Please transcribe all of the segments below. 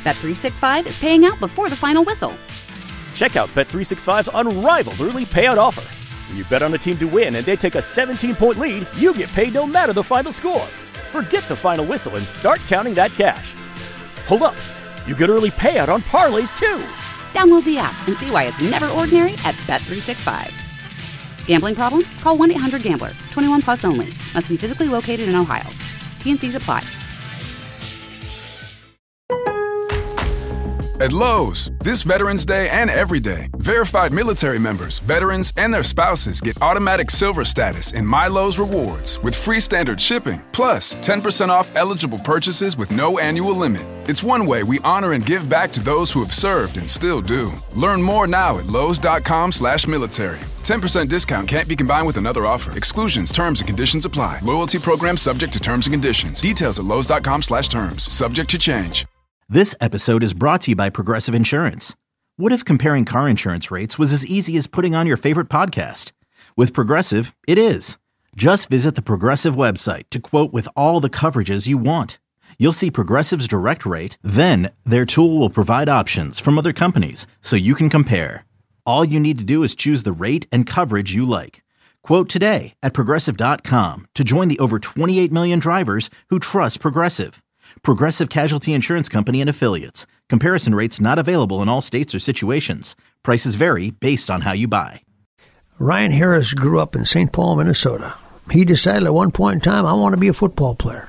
Bet365 is paying out before the final whistle. Check out Bet365's unrivaled early payout offer. When you bet on a team to win and they take a 17-point lead, you get paid no matter the final score. Forget the final whistle and start counting that cash. Hold up. You get early payout on parlays, too. Download the app and see why it's never ordinary at Bet365. Gambling problem? Call 1-800-GAMBLER. 21 plus only. Must be physically located in Ohio. T&Cs apply. At Lowe's, this Veterans Day and every day, verified military members, veterans, and their spouses get automatic silver status in My Lowe's Rewards with free standard shipping, plus 10% off eligible purchases with no annual limit. It's one way we honor and give back to those who have served and still do. Learn more now at lowes.com/military. 10% discount can't be combined with another offer. Exclusions, terms, and conditions apply. Loyalty program subject to terms and conditions. Details at lowes.com/terms. Subject to change. This episode is brought to you by Progressive Insurance. What if comparing car insurance rates was as easy as putting on your favorite podcast? With Progressive, it is. Just visit the Progressive website to quote with all the coverages you want. You'll see Progressive's direct rate, then their tool will provide options from other companies so you can compare. All you need to do is choose the rate and coverage you like. Quote today at Progressive.com to join the over 28 million drivers who trust Progressive. Progressive Casualty Insurance Company and Affiliates. Comparison rates not available in all states or situations. Prices vary based on how you buy. Ryan Harris grew up in St. Paul, Minnesota. He decided at one point in time, I want to be a football player.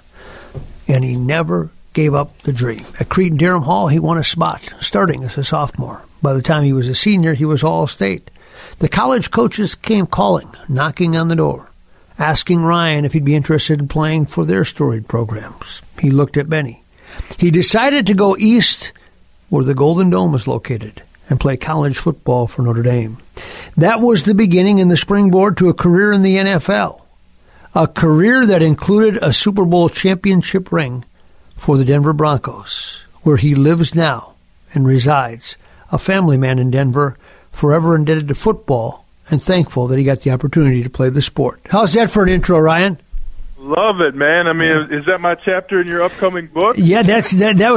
And he never gave up the dream. At Cretin-Derham Hall, he won a spot, starting as a sophomore. By the time he was a senior, he was All-State. The college coaches came calling, knocking on the door, asking Ryan if he'd be interested in playing for their storied programs. He looked at many. He decided to go east where the Golden Dome is located and play college football for Notre Dame. That was the beginning and the springboard to a career in the NFL, a career that included a Super Bowl championship ring for the Denver Broncos, where he lives now and resides, a family man in Denver, forever indebted to football and thankful that he got the opportunity to play the sport. How's that for an intro, Ryan? Love it, man. I mean, is that my chapter in your upcoming book? Yeah, that's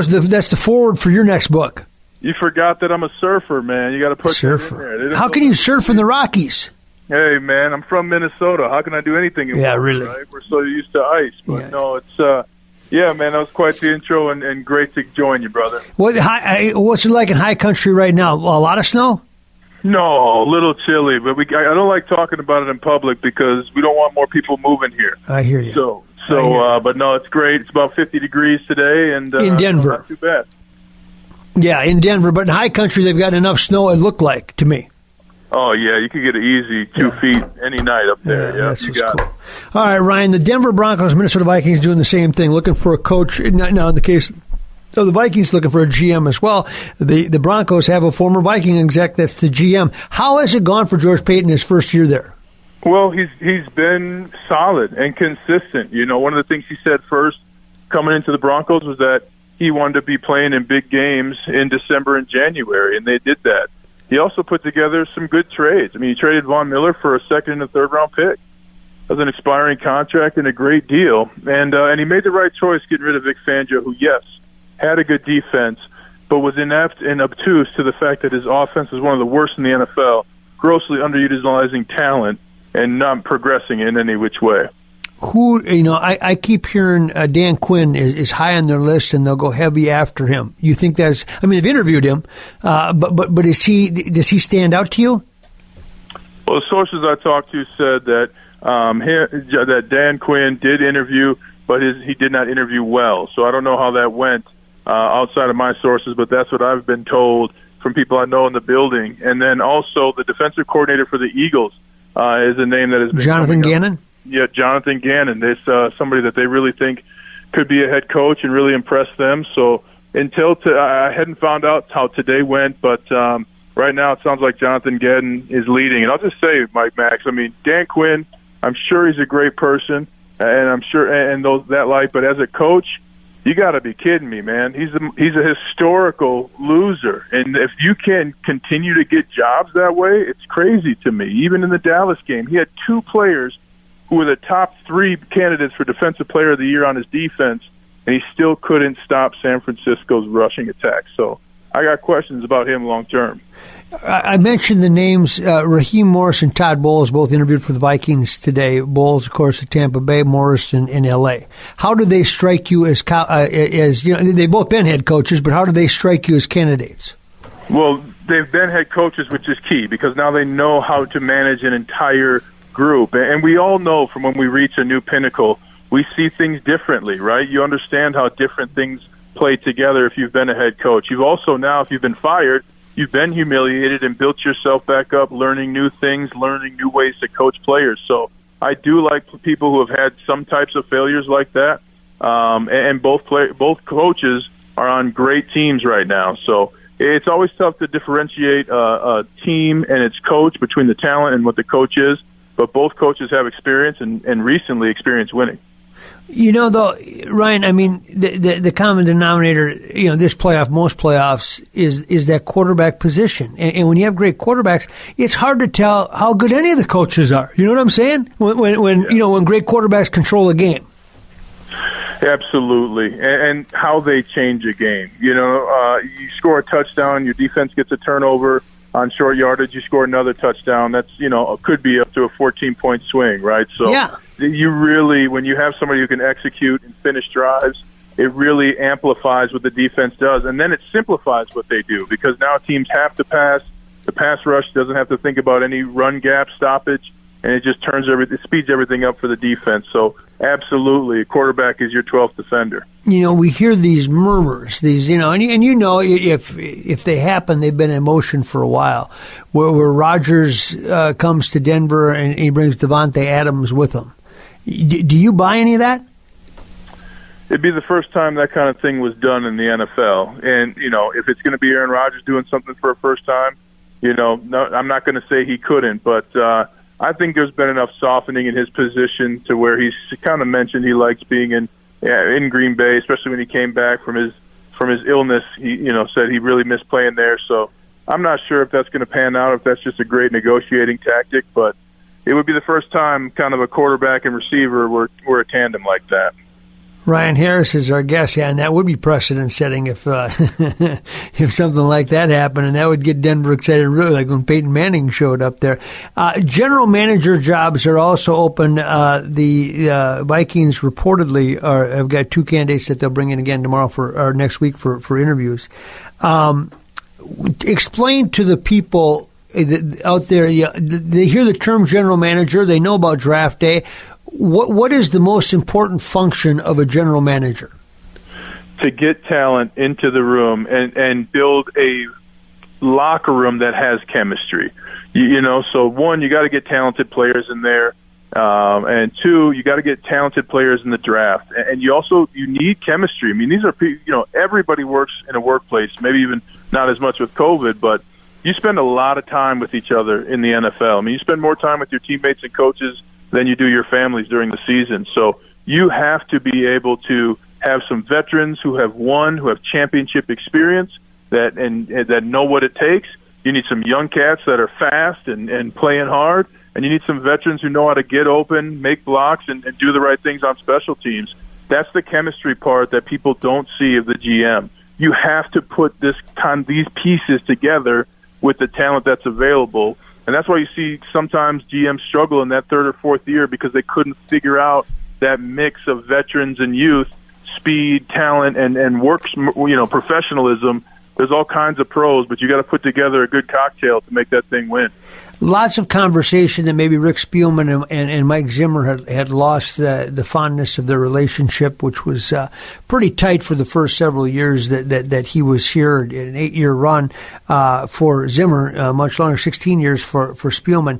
the forward for your next book. You forgot that I'm a surfer, man. You got to put surfer. That in there. How can you surf in the Rockies? Hey, man, I'm from Minnesota. How can I do anything in water, really? Right? We're so used to ice. But no, it's yeah, man, that was quite the intro and great to join you, brother. What's it like in high country right now? A lot of snow? No, a little chilly, but I don't like talking about it in public because we don't want more people moving here. I hear you. But no, it's great. It's about 50 degrees today, and in Denver, not too bad. Yeah, in Denver, but in high country, they've got enough snow. It looked like to me. Oh yeah, you could get an easy 2 feet any night up there. Yeah, that's cool. All right, Ryan, the Denver Broncos, Minnesota Vikings doing the same thing, looking for a coach. Now, in the case. So the Vikings looking for a GM as well. The Broncos have a former Viking exec that's the GM. How has it gone for George Paton his first year there? Well, he's been solid and consistent. You know, one of the things he said first coming into the Broncos was that he wanted to be playing in big games in December and January, and they did that. He also put together some good trades. I mean, he traded Von Miller for a second and a third round pick. That was an expiring contract and a great deal. And he made the right choice getting rid of Vic Fangio, who, yes, had a good defense, but was inept and obtuse to the fact that his offense was one of the worst in the NFL, grossly underutilizing talent and not progressing in any which way. I keep hearing Dan Quinn is high on their list, and they'll go heavy after him. You think that's? I mean, they've interviewed him, but does he stand out to you? Well, the sources I talked to said that that Dan Quinn did interview, but he did not interview well. So I don't know how that went outside of my sources, but that's what I've been told from people I know in the building. And then also the defensive coordinator for the Eagles is a name that has been Jonathan Gannon. Yeah, Jonathan Gannon. There's somebody that they really think could be a head coach and really impress them. So I hadn't found out how today went, but right now it sounds like Jonathan Gannon is leading. And I'll just say, Mike Max, I mean, Dan Quinn, I'm sure he's a great person, and I'm sure and that light. But as a coach, you got to be kidding me, man. He's a historical loser, and if you can continue to get jobs that way, it's crazy to me. Even in the Dallas game, he had two players who were the top three candidates for Defensive Player of the Year on his defense, and he still couldn't stop San Francisco's rushing attack. So I got questions about him long term. I mentioned the names Raheem Morris and Todd Bowles, both interviewed for the Vikings today. Bowles, of course, at Tampa Bay, Morris in L.A. How do they strike you as they've both been head coaches, but how do they strike you as candidates? Well, they've been head coaches, which is key, because now they know how to manage an entire group. And we all know from when we reach a new pinnacle, we see things differently, right? You understand how different things play together if you've been a head coach. You've also now, if you've been fired, you've been humiliated and built yourself back up, learning new things, learning new ways to coach players. So I do like people who have had some types of failures like that. And both coaches are on great teams right now. So it's always tough to differentiate a team and its coach between the talent and what the coach is. But both coaches have experience and recently experienced winning. You know, though, Ryan, I mean, the common denominator, this playoff, most playoffs, is that quarterback position. And when you have great quarterbacks, it's hard to tell how good any of the coaches are. You know what I'm saying? When great quarterbacks control a game. Absolutely. And how they change a game. You score a touchdown, your defense gets a turnover. On short yardage, you score another touchdown. That's, could be up to a 14-point swing, right? So you really, when you have somebody who can execute and finish drives, it really amplifies what the defense does. And then it simplifies what they do, because now teams have to pass. The pass rush doesn't have to think about any run gap stoppage, and it just it speeds everything up for the defense. So absolutely, a quarterback is your 12th defender. We hear these murmurs, if they happen, they've been in motion for a while, where Rodgers comes to Denver and he brings Davante Adams with him. Do you buy any of that? It'd be the first time that kind of thing was done in the NFL. And, if it's going to be Aaron Rodgers doing something for a first time, no, I'm not going to say he couldn't, but I think there's been enough softening in his position to where he's kind of mentioned he likes being in Green Bay, especially when he came back from his illness. He said he really missed playing there. So I'm not sure if that's going to pan out, if that's just a great negotiating tactic, but it would be the first time kind of a quarterback and receiver were a tandem like that. Ryan Harris is our guest, and that would be precedent-setting if if something like that happened, and that would get Denver excited, really, like when Peyton Manning showed up there. General manager jobs are also open. The Vikings reportedly have got 2 candidates that they'll bring in again tomorrow or next week for interviews. Explain to the people out there, they hear the term general manager, they know about draft day. What is the most important function of a general manager? To get talent into the room and build a locker room that has chemistry. So one, you got to get talented players in there. And two, you got to get talented players in the draft. And you need chemistry. I mean, these are people, everybody works in a workplace, maybe even not as much with COVID, but you spend a lot of time with each other in the NFL. I mean, you spend more time with your teammates and coaches than you do your families during the season. So you have to be able to have some veterans who have won, who have championship experience, that know what it takes. You need some young cats that are fast and playing hard, and you need some veterans who know how to get open, make blocks, and do the right things on special teams. That's the chemistry part that people don't see of the GM. You have to put these pieces together with the talent that's available. And that's why you see sometimes GMs struggle in that third or fourth year, because they couldn't figure out that mix of veterans and youth, speed, talent, and professionalism. There's all kinds of pros, but you got to put together a good cocktail to make that thing win. Lots of conversation that maybe Rick Spielman and Mike Zimmer had lost the fondness of their relationship, which was pretty tight for the first several years that he was here, an 8-year run for Zimmer, much longer, 16 years for Spielman.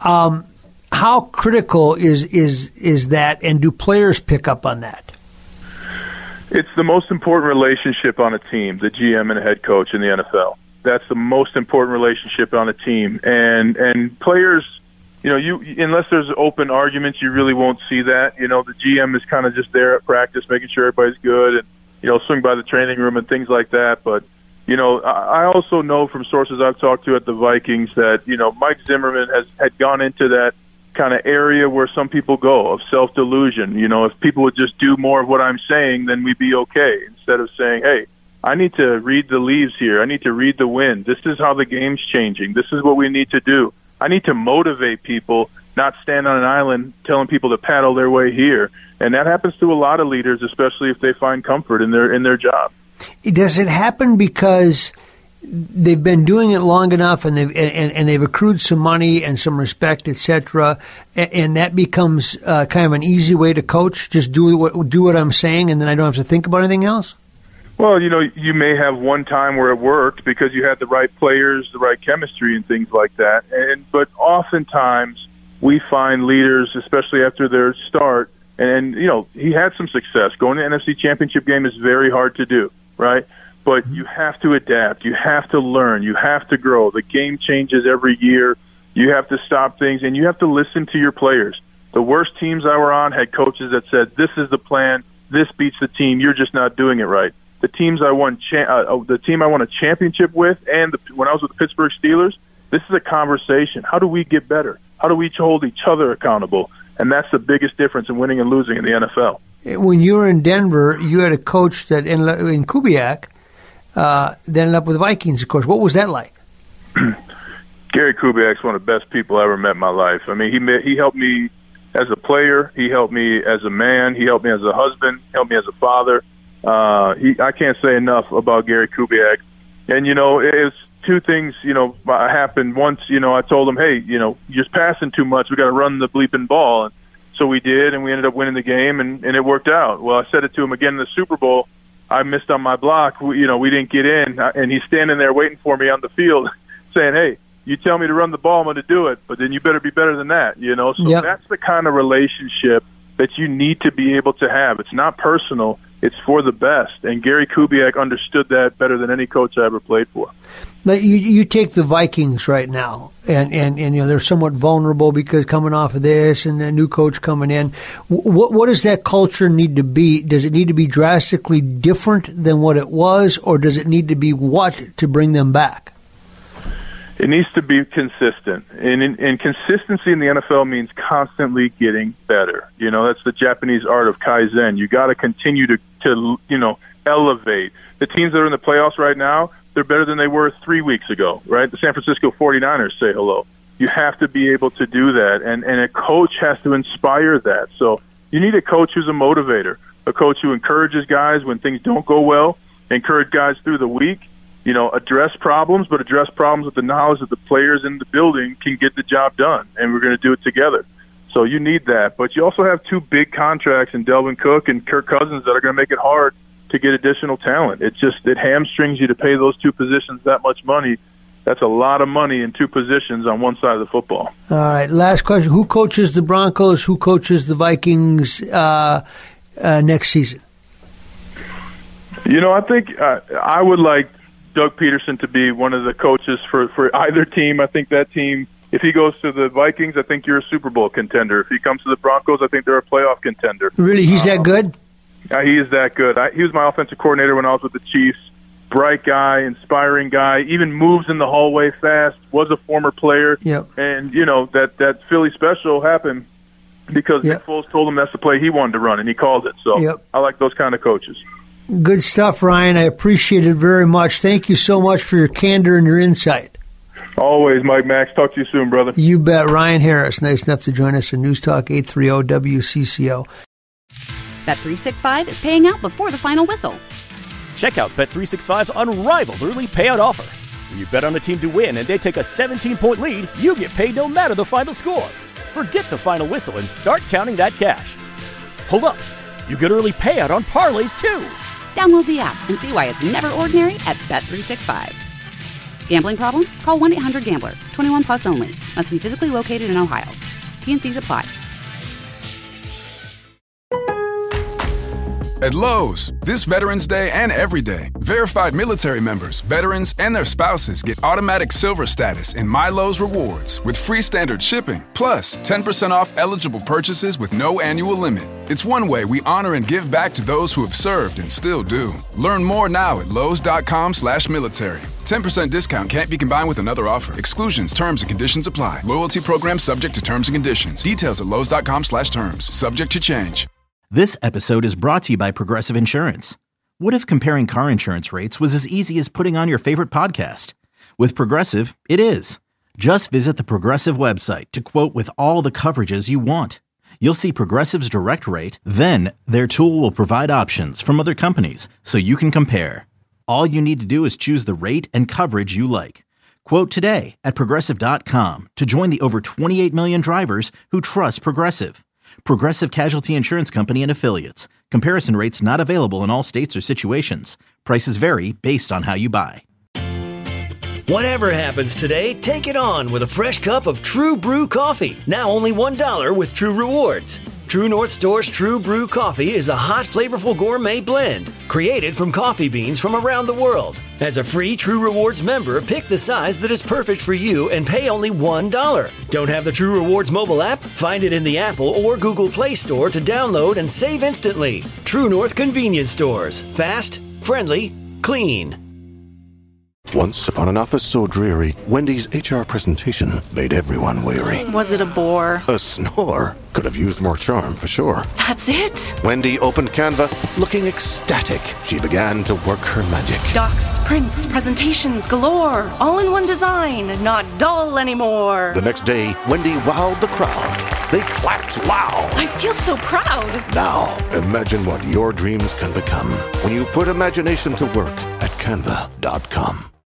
How critical is that, and do players pick up on that? It's the most important relationship on a team, the GM and a head coach in the NFL. That's the most important relationship on a team. And players, unless there's open arguments, you really won't see that. The GM is kind of just there at practice, making sure everybody's good and, swing by the training room and things like that. But, I also know from sources I've talked to at the Vikings that, Mike Zimmerman had gone into kind of area where some people go, of self-delusion. You know, if people would just do more of what I'm saying, then we'd be okay. Instead of saying, hey, I need to read the leaves here. I need to read the wind. This is how the game's changing. This is what we need to do. I need to motivate people, not stand on an island telling people to paddle their way here. And that happens to a lot of leaders, especially if they find comfort in their job. Does it happen because they've been doing it long enough and they've accrued some money and some respect, etc., and that becomes kind of an easy way to coach? Just do what I'm saying, and then I don't have to think about anything else? Well, you know, you may have one time where it worked because you had the right players, the right chemistry, and things like that. But oftentimes we find leaders, especially after their start, and you know, he had some success. Going to the NFC Championship game is very hard to do, right? But you have to adapt. You have to learn. You have to grow. The game changes every year. You have to stop things, and you have to listen to your players. The worst teams I were on had coaches that said, this is the plan, this beats the team, you're just not doing it right. The teams I won, the team I won a championship with, and when I was with the Pittsburgh Steelers, this is a conversation. How do we get better? How do we hold each other accountable? And that's the biggest difference in winning and losing in the NFL. When you were in Denver, you had a coach that in Kubiak, then ended up with the Vikings, of course. What was that like? Gary Kubiak's one of the best people I ever met in my life. I mean, he helped me as a player. He helped me as a man. He helped me as a husband. He helped me as a father. I can't say enough about Gary Kubiak. And, you know, it's two things, you know, happened. Once, you know, I told him, hey, you know, you're just passing too much. We got to run the bleeping ball. And so we did, and we ended up winning the game, and it worked out. Well, I said it to him again in the Super Bowl. I missed on my block. We didn't get in, and he's standing there waiting for me on the field saying, hey, you tell me to run the ball, I'm going to do it, but then you better be better than that, you know? So That's the kind of relationship that you need to be able to have. It's not personal. It's for the best. And Gary Kubiak understood that better than any coach I ever played for. Now, you take the Vikings right now, and you know, they're somewhat vulnerable because coming off of this and the new coach coming in. What does that culture need to be? Does it need to be drastically different than what it was, or does it need to be what to bring them back? It needs to be consistent. And consistency in the NFL means constantly getting better. You know, that's the Japanese art of Kaizen. You got to continue to you know, elevate. The teams that are in the playoffs right now, they're better than they were 3 weeks ago, right? The San Francisco 49ers say hello. You have to be able to do that, and a coach has to inspire that. So you need a coach who's a motivator, a coach who encourages guys when things don't go well, encourage guys through the week, you know, address problems, but address problems with the knowledge that the players in the building can get the job done, and we're going to do it together. So you need that. But you also have two big contracts in Delvin Cook and Kirk Cousins that are going to make it hard to get additional talent. It hamstrings you to pay those two positions that much money. That's a lot of money in two positions on one side of the football. All right, last question. Who coaches the Broncos? Who coaches the Vikings next season? You know, I think I would like Doug Peterson to be one of the coaches for either team. I think that team, if he goes to the Vikings, I think you're a Super Bowl contender. If he comes to the Broncos, I think they're a playoff contender. Really? He's that good? He is that good. He was my offensive coordinator when I was with the Chiefs. Bright guy, inspiring guy, even moves in the hallway fast, was a former player. Yep. And, you know, that Philly special happened because Nick Foles told him that's the play he wanted to run, and he called it. So I like those kind of coaches. Good stuff, Ryan. I appreciate it very much. Thank you so much for your candor and your insight. Always, Mike Max. Talk to you soon, brother. You bet. Ryan Harris, nice enough to join us in News Talk 830 WCCO. Bet365 is paying out before the final whistle. Check out Bet365's unrivaled early payout offer. When you bet on a team to win and they take a 17-point lead, you get paid no matter the final score. Forget the final whistle and start counting that cash. Hold up. You get early payout on parlays, too. Download the app and see why it's never ordinary at Bet365. Gambling problem? Call 1-800-GAMBLER. 21 plus only. Must be physically located in Ohio. T&Cs apply. At Lowe's, this Veterans Day and every day, verified military members, veterans, and their spouses get automatic silver status in My Lowe's Rewards with free standard shipping, plus 10% off eligible purchases with no annual limit. It's one way we honor and give back to those who have served and still do. Learn more now at Lowe's.com/military. 10% discount can't be combined with another offer. Exclusions, terms, and conditions apply. Loyalty program subject to terms and conditions. Details at Lowe's.com/terms. Subject to change. This episode is brought to you by Progressive Insurance. What if comparing car insurance rates was as easy as putting on your favorite podcast? With Progressive, it is. Just visit the Progressive website to quote with all the coverages you want. You'll see Progressive's direct rate, then their tool will provide options from other companies so you can compare. All you need to do is choose the rate and coverage you like. Quote today at Progressive.com to join the over 28 million drivers who trust Progressive. Progressive Casualty Insurance Company and Affiliates. Comparison rates not available in all states or situations. Prices vary based on how you buy. Whatever happens today, take it on with a fresh cup of True Brew coffee. Now only $1 with True Rewards. True North Store's True Brew coffee is a hot, flavorful gourmet blend created from coffee beans from around the world. As a free True Rewards member, pick the size that is perfect for you and pay only $1. Don't have the True Rewards mobile app? Find it in the Apple or Google Play Store to download and save instantly. True North Convenience Stores. Fast, friendly, clean. Once upon an office so dreary, Wendy's HR presentation made everyone weary. Was it a bore? A snore. Could have used more charm for sure. That's it? Wendy opened Canva, looking ecstatic. She began to work her magic. Docs, prints, presentations galore. All in one design, not dull anymore. The next day, Wendy wowed the crowd. They clapped loud. I feel so proud. Now, imagine what your dreams can become when you put imagination to work at Canva.com.